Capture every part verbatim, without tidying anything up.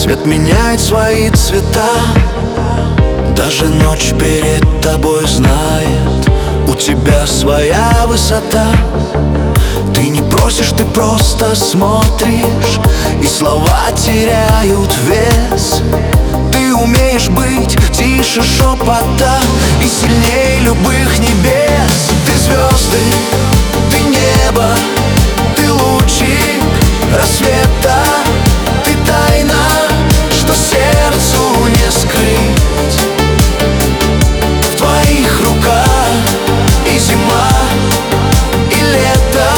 Свет меняет свои цвета, даже ночь перед тобой знает. У тебя своя высота. Ты не просишь, ты просто смотришь, и слова теряют вес. Ты умеешь быть тише шепота и сильнее любых небес. Ты звезды, ты небо, ты лучик рассвета. Ты тайна, что сердцу не скрыть. В твоих руках и зима, и лето.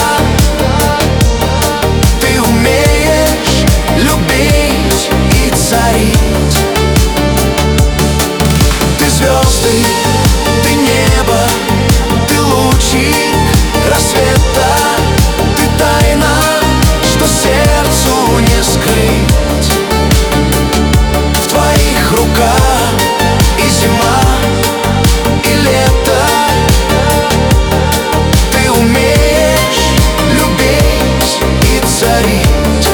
Ты умеешь любить и царить. Ты звезды, ты небо, ты лучик рассвета. Ты тайна, что сердцу не скрыть. В твоих руках и зима, и лето. Ты умеешь любить и царить.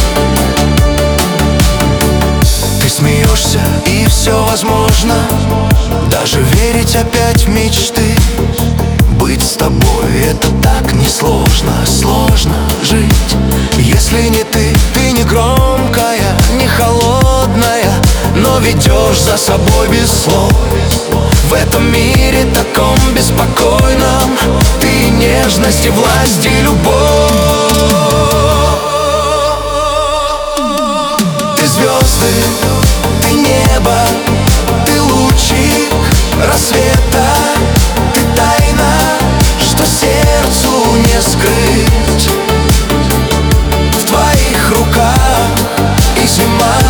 Ты смеешься, и все возможно. Даже верить опять в мечты. Быть с тобой — это так несложно. Сложно жить, если не ты. Ты не громкая, не холодная, но ведешь за собой без слов. В этом мире таком беспокойном ты нежность и власть и любовь. Ты звезды, ты небо, ты лучик рассвета. Ты тайна, что сердцу не скрыть. В твоих руках и зима,